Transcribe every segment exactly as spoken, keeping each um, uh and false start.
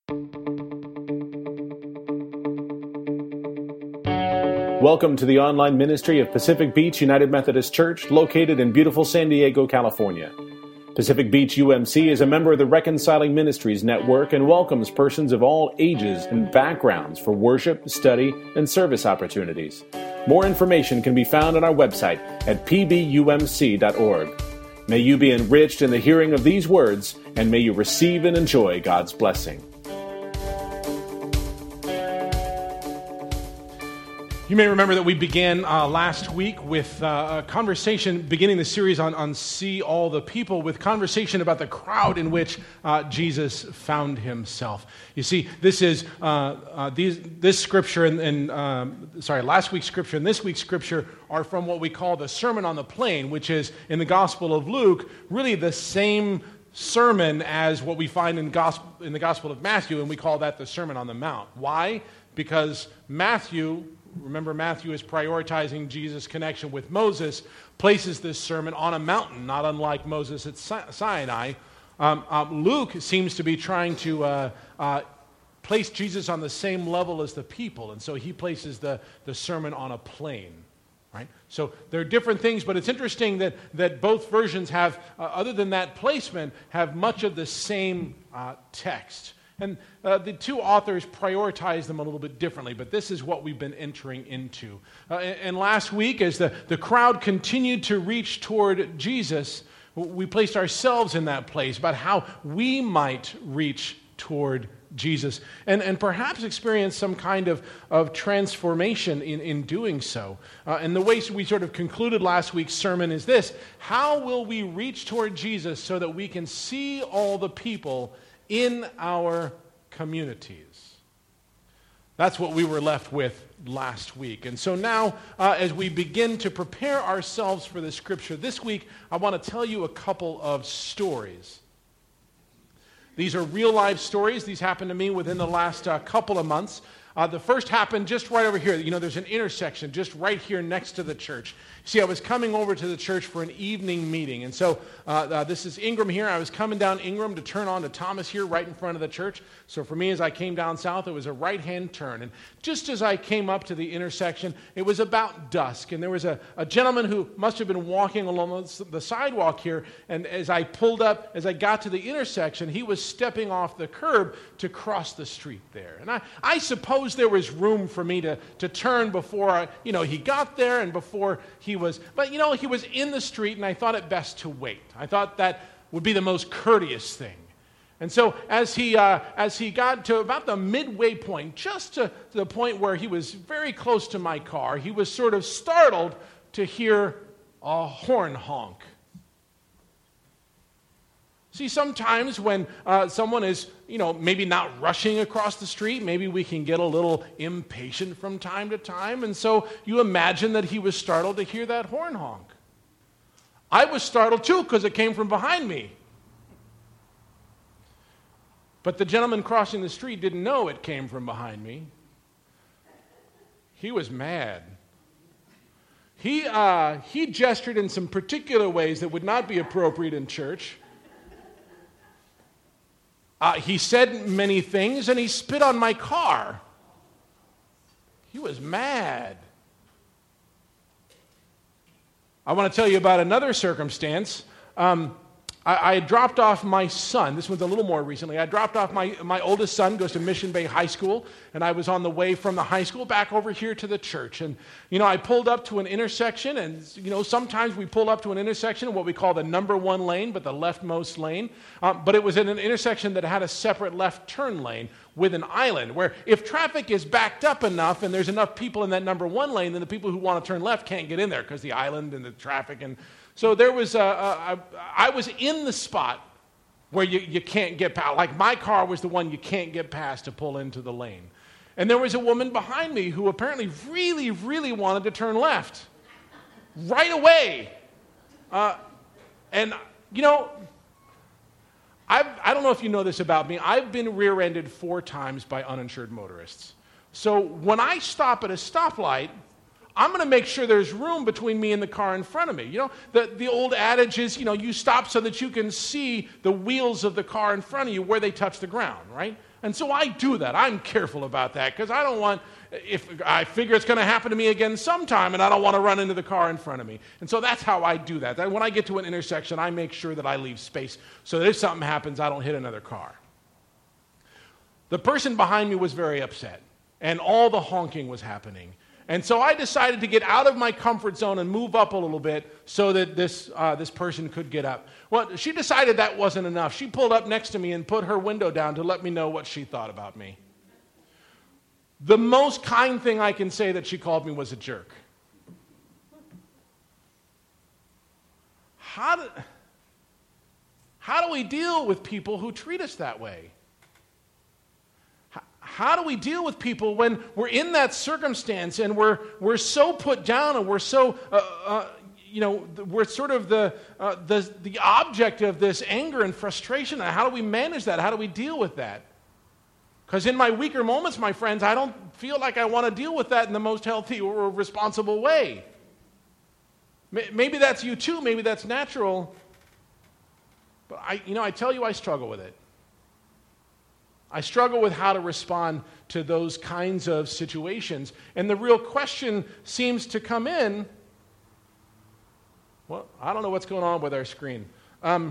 Welcome to the online ministry of Pacific Beach United Methodist Church, located in beautiful San Diego, California. Pacific Beach U M C is a member of the Reconciling Ministries Network and welcomes persons of all ages and backgrounds for worship, study, and service opportunities. More information can be found on our website at p b u m c dot org. May you be enriched in the hearing of these words, and may you receive and enjoy God's blessing. You may remember that we began uh, last week with uh, a conversation, beginning the series on, on See All the People, with conversation about the crowd in which uh, Jesus found himself. You see, this is uh, uh, these, this scripture and, and um, sorry, last week's scripture and this week's scripture are from what we call the Sermon on the Plain, which is in the Gospel of Luke, really the same sermon as what we find in, gospel, in the Gospel of Matthew, and we call that the Sermon on the Mount. Why? Because Matthew, remember, Matthew is prioritizing Jesus' connection with Moses, places this sermon on a mountain, not unlike Moses at Sinai. Um, um, Luke seems to be trying to uh, uh, place Jesus on the same level as the people, and so he places the, the sermon on a plain. Right? So there are different things, but it's interesting that, that both versions have, uh, other than that placement, have much of the same uh, text. And uh, the two authors prioritize them a little bit differently, but this is what we've been entering into. Uh, and, and last week, as the, the crowd continued to reach toward Jesus, we placed ourselves in that place about how we might reach toward Jesus and, and perhaps experience some kind of, of transformation in, in doing so. Uh, and the way we sort of concluded last week's sermon is this: how will we reach toward Jesus so that we can see all the people in our communities? That's what we were left with last week. And so now, uh, as we begin to prepare ourselves for the scripture this week, I want to tell you a couple of stories. These are real-life stories. These happened to me within the last uh, couple of months. Uh, the first happened just right over here. You know, there's an intersection just right here next to the church. See, I was coming over to the church for an evening meeting. And so uh, uh, this is Ingram here. I was coming down Ingram to turn on to Thomas here right in front of the church. So for me, as I came down south, it was a right-hand turn. And just as I came up to the intersection, it was about dusk. And there was a, a gentleman who must have been walking along the sidewalk here. And as I pulled up, as I got to the intersection, he was stepping off the curb to cross the street there. And I, I suppose there was room for me to, to turn before I, you know, he got there and before he was, but you know, he was in the street and I thought it best to wait. I thought that would be the most courteous thing. And so as he uh, as he got to about the midway point, just to, to the point where he was very close to my car, he was sort of startled to hear a horn honk. See, sometimes when uh, someone is, you know, maybe not rushing across the street, maybe we can get a little impatient from time to time. And so you imagine that he was startled to hear that horn honk. I was startled too because it came from behind me. But the gentleman crossing the street didn't know it came from behind me. He was mad. He, uh, he gestured in some particular ways that would not be appropriate in church. Uh, he said many things, and he spit on my car. He was mad. I want to tell you about another circumstance. Um, I, I dropped off my son. This was a little more recently. I dropped off my, my oldest son, goes to Mission Bay High School, and I was on the way from the high school back over here to the church. And, you know, I pulled up to an intersection, and, you know, sometimes we pull up to an intersection in what we call the number one lane, but the leftmost lane. Um, but it was in an intersection that had a separate left turn lane with an island, where if traffic is backed up enough and there's enough people in that number one lane, then the people who want to turn left can't get in there because the island and the traffic. And so there was a, a, a, I was in the spot where you, you can't get past. Like my car was the one you can't get past to pull into the lane. And there was a woman behind me who apparently really, really wanted to turn left right away. Uh, and, you know, I've, I don't know if you know this about me. I've been rear-ended four times by uninsured motorists. So when I stop at a stoplight, I'm going to make sure there's room between me and the car in front of me. You know, the, the old adage is, you know, you stop so that you can see the wheels of the car in front of you where they touch the ground, right? And so I do that. I'm careful about that because I don't want, if I figure it's going to happen to me again sometime, and I don't want to run into the car in front of me. And so that's how I do that. That when I get to an intersection, I make sure that I leave space so that if something happens, I don't hit another car. The person behind me was very upset, and all the honking was happening. And so I decided to get out of my comfort zone and move up a little bit so that this uh, this person could get up. Well, she decided that wasn't enough. She pulled up next to me and put her window down to let me know what she thought about me. The most kind thing I can say that she called me was a jerk. How do, how do we deal with people who treat us that way? How do we deal with people when we're in that circumstance and we're we're so put down and we're so uh, uh, you know we're sort of the uh, the the object of this anger and frustration? How do we manage that? How do we deal with that? Because in my weaker moments, my friends, I don't feel like I want to deal with that in the most healthy or responsible way. Maybe that's you too. Maybe that's natural. But I, you know, I tell you, I struggle with it. I struggle with how to respond to those kinds of situations. And the real question seems to come in, well, I don't know what's going on with our screen. Um,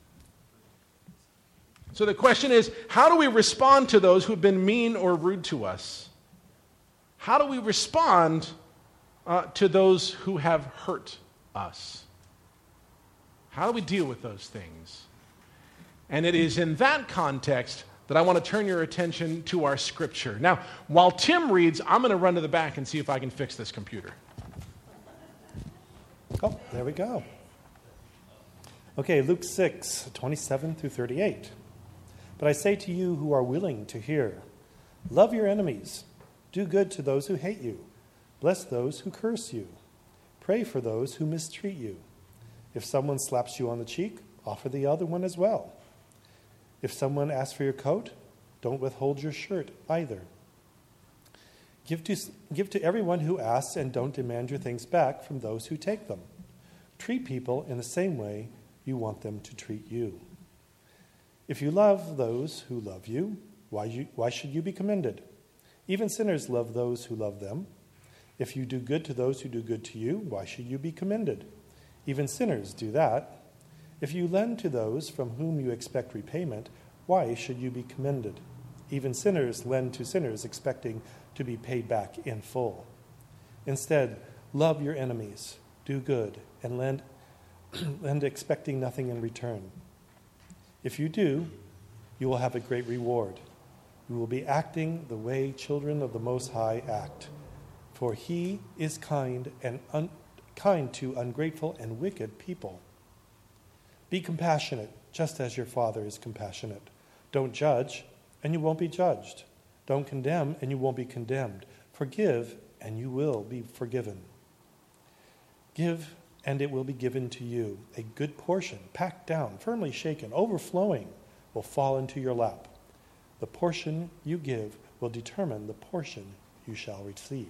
so the question is, how do we respond to those who've been mean or rude to us? How do we respond uh, to those who have hurt us? How do we deal with those things? And it is in that context that I want to turn your attention to our scripture. Now, while Tim reads, I'm going to run to the back and see if I can fix this computer. Oh, there we go. Okay, Luke six, twenty-seven through thirty-eight. But I say to you who are willing to hear, love your enemies, do good to those who hate you, bless those who curse you, pray for those who mistreat you. If someone slaps you on the cheek, offer the other one as well. If someone asks for your coat, don't withhold your shirt either. Give to, give to everyone who asks and don't demand your things back from those who take them. Treat people in the same way you want them to treat you. If you love those who love you, why, you, why should you be commended? Even sinners love those who love them. If you do good to those who do good to you, why should you be commended? Even sinners do that. If you lend to those from whom you expect repayment, why should you be commended? Even sinners lend to sinners expecting to be paid back in full. Instead, love your enemies, do good, and lend, lend expecting nothing in return. If you do, you will have a great reward. You will be acting the way children of the Most High act, for He is kind and un- kind to ungrateful and wicked people. Be compassionate, just as your Father is compassionate. Don't judge, and you won't be judged. Don't condemn, and you won't be condemned. Forgive, and you will be forgiven. Give, and it will be given to you. A good portion, packed down, firmly shaken, overflowing, will fall into your lap. The portion you give will determine the portion you shall receive.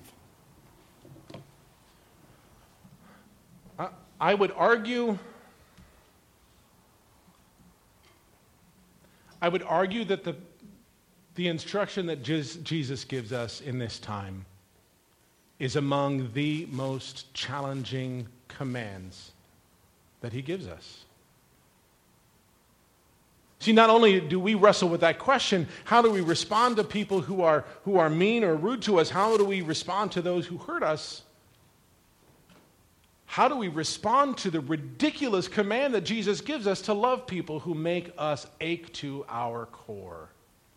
I, I would argue... I would argue that the, the instruction that Jesus gives us in this time is among the most challenging commands that he gives us. See, not only do we wrestle with that question, how do we respond to people who are, who are mean or rude to us? How do we respond to those who hurt us? How do we respond to the ridiculous command that Jesus gives us to love people who make us ache to our core?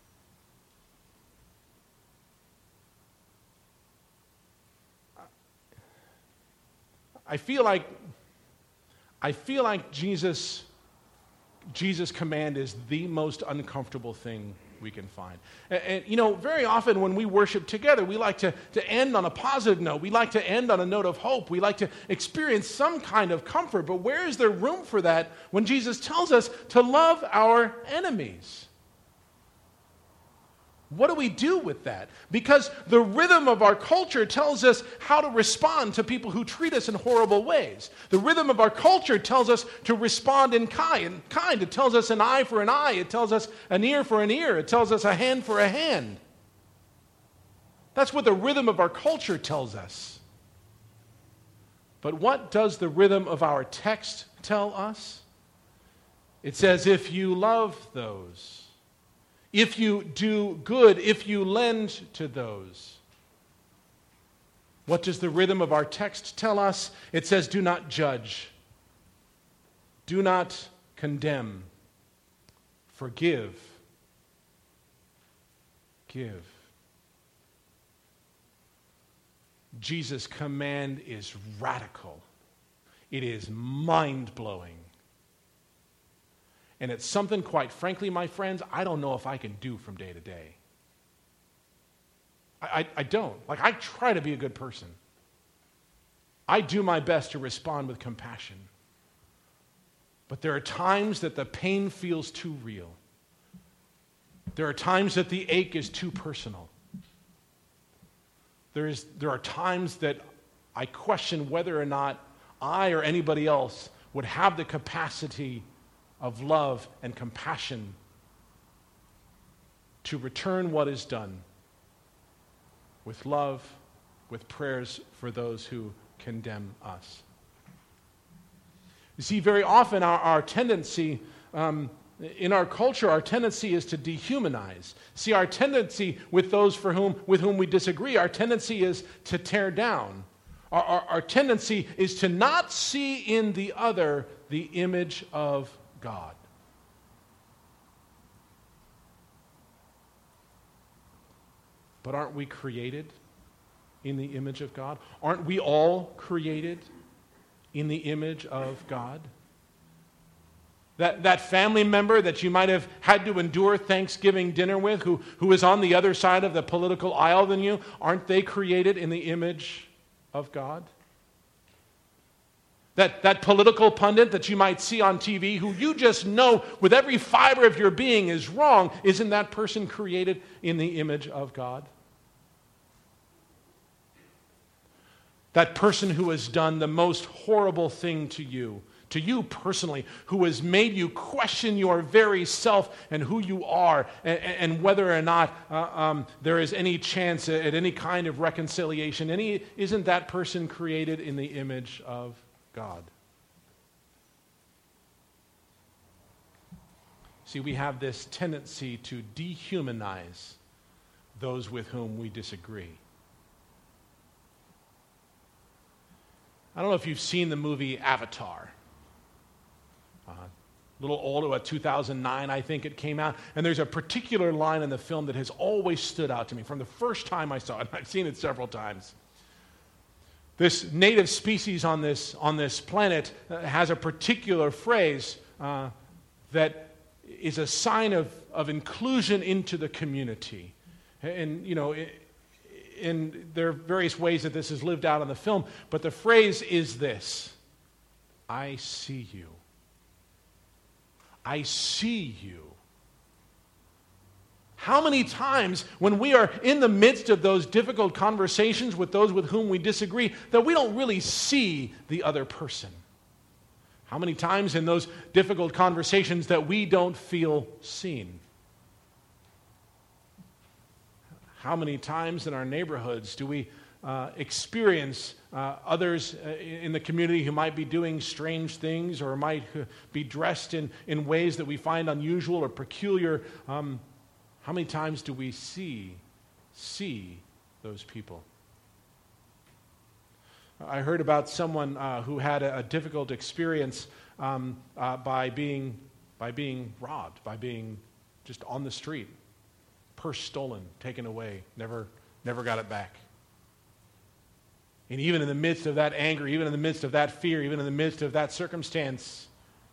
I feel like I feel like Jesus Jesus' command is the most uncomfortable thing we can find. And, and, you know, very often when we worship together, we like to, to end on a positive note. We like to end on a note of hope. We like to experience some kind of comfort. But where is there room for that when Jesus tells us to love our enemies? What do we do with that? Because the rhythm of our culture tells us how to respond to people who treat us in horrible ways. The rhythm of our culture tells us to respond in kind. kind. It tells us an eye for an eye. It tells us an ear for an ear. It tells us a hand for a hand. That's what the rhythm of our culture tells us. But what does the rhythm of our text tell us? It says, if you love those, if you do good, if you lend to those. What does the rhythm of our text tell us? It says, do not judge. Do not condemn. Forgive. Give. Jesus' command is radical. It is mind-blowing. And it's something, quite frankly, my friends, I don't know if I can do from day to day. I, I, I don't. Like, I try to be a good person. I do my best to respond with compassion. But there are times that the pain feels too real. There are times that the ache is too personal. There is, there are times that I question whether or not I or anybody else would have the capacity of love and compassion to return what is done with love, with prayers for those who condemn us. You see, very often our, our tendency, um, in our culture, our tendency is to dehumanize. See, our tendency with those for whom, with whom we disagree, our tendency is to tear down. Our, our, our tendency is to not see in the other the image of God. But aren't we created in the image of God? Aren't we all created in the image of God? That, that family member that you might have had to endure Thanksgiving dinner with, who, who is on the other side of the political aisle than you, aren't they created in the image of God? That, that political pundit that you might see on T V, who you just know with every fiber of your being is wrong, isn't that person created in the image of God? That person who has done the most horrible thing to you, to you personally, who has made you question your very self and who you are, and, and whether or not uh, um, there is any chance at any kind of reconciliation. Any, isn't that person created in the image of God? See, we have this tendency to dehumanize those with whom we disagree. I don't know if you've seen the movie Avatar. Uh, a little older, what, two thousand nine, I think it came out. And there's a particular line in the film that has always stood out to me from the first time I saw it. I've seen it several times. This native species on this, on this planet uh, has a particular phrase uh, that is a sign of, of inclusion into the community. And, you know, it, and there are various ways that this is lived out in the film, but the phrase is this: I see you. I see you. How many times when we are in the midst of those difficult conversations with those with whom we disagree that we don't really see the other person? How many times in those difficult conversations that we don't feel seen? How many times in our neighborhoods do we uh, experience uh, others uh, in the community who might be doing strange things or might uh, be dressed in, in ways that we find unusual or peculiar? Um, how many times do we see, see those people? I heard about someone uh, who had a, a difficult experience um, uh, by being by being robbed, by being just on the street. Purse stolen, taken away, never, never got it back. And even in the midst of that anger, even in the midst of that fear, even in the midst of that circumstance,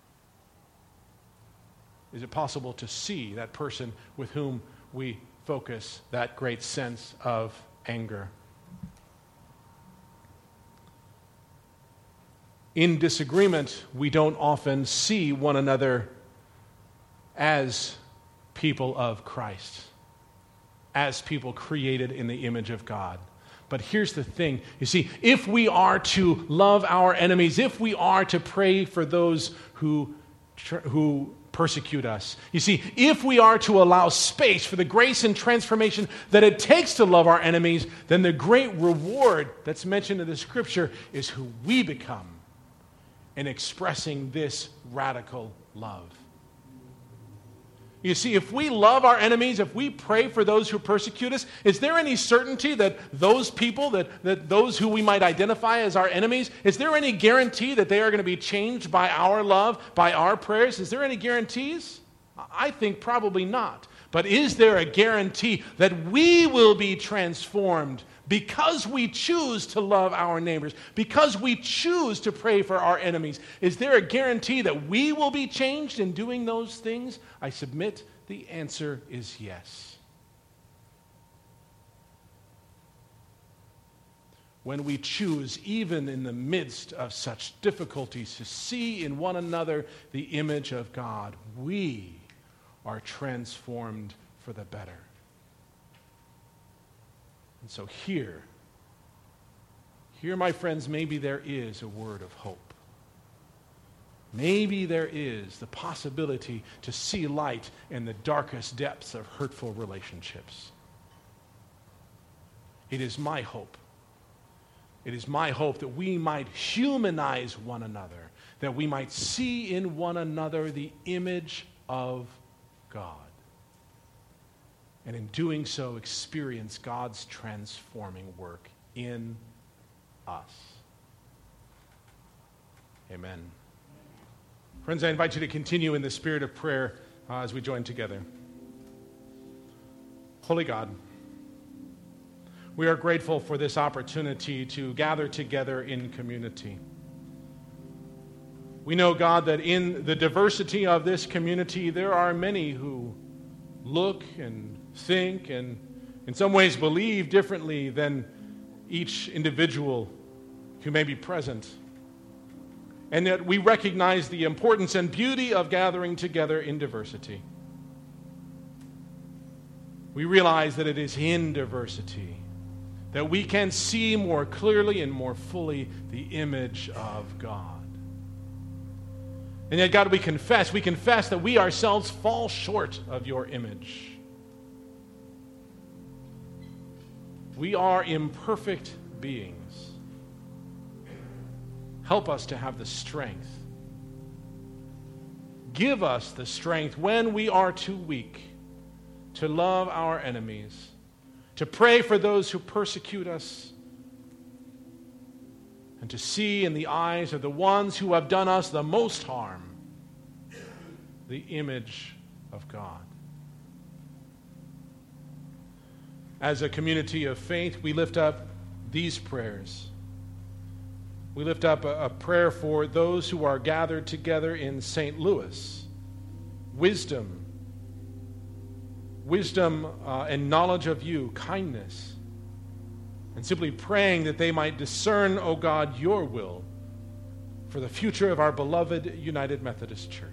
is it possible to see that person with whom we focus that great sense of anger? In disagreement, we don't often see one another as people of Christ. as people created in the image of God. But here's the thing. You see, if we are to love our enemies, if we are to pray for those who, who persecute us, you see, if we are to allow space for the grace and transformation that it takes to love our enemies, then the great reward that's mentioned in the Scripture is who we become in expressing this radical love. You see, if we love our enemies, if we pray for those who persecute us, is there any certainty that those people, that, that those who we might identify as our enemies, is there any guarantee that they are going to be changed by our love, by our prayers? Is there any guarantees? I think probably not. But is there a guarantee that we will be transformed because we choose to love our neighbors, because we choose to pray for our enemies? Is there a guarantee that we will be changed in doing those things? I submit the answer is yes. When we choose, even in the midst of such difficulties, to see in one another the image of God, we are transformed for the better. And so here, here, my friends, maybe there is a word of hope. Maybe there is the possibility to see light in the darkest depths of hurtful relationships. It is my hope. It is my hope that we might humanize one another, that we might see in one another the image of God. And in doing so, experience God's transforming work in us. Amen. Friends, I invite you to continue in the spirit of prayer uh, as we join together. Holy God, we are grateful for this opportunity to gather together in community. We know, God, that in the diversity of this community, there are many who look and think and in some ways believe differently than each individual who may be present. And that we recognize the importance and beauty of gathering together in diversity. We realize that it is in diversity that we can see more clearly and more fully the image of God. And yet, God, we confess, we confess that we ourselves fall short of your image. We are imperfect beings. Help us to have the strength. Give us the strength when we are too weak to love our enemies, to pray for those who persecute us, and to see in the eyes of the ones who have done us the most harm the image of God. As a community of faith, we lift up these prayers. We lift up a, a prayer for those who are gathered together in Saint Louis. Wisdom, wisdom uh, and knowledge of you, kindness, and simply praying that they might discern, O God, your will for the future of our beloved United Methodist Church.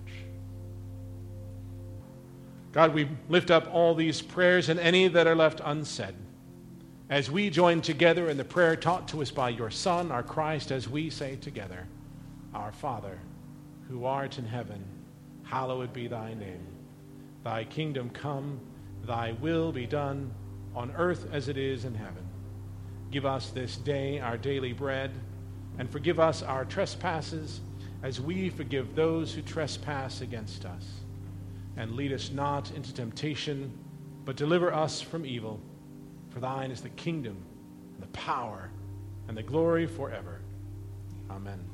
God, we lift up all these prayers and any that are left unsaid as we join together in the prayer taught to us by your Son, our Christ, as we say together, Our Father, who art in heaven, hallowed be thy name. Thy kingdom come, thy will be done, on earth as it is in heaven. Give us this day our daily bread, and forgive us our trespasses, as we forgive those who trespass against us. And lead us not into temptation, but deliver us from evil. For thine is the kingdom, and the power, and the glory forever. Amen.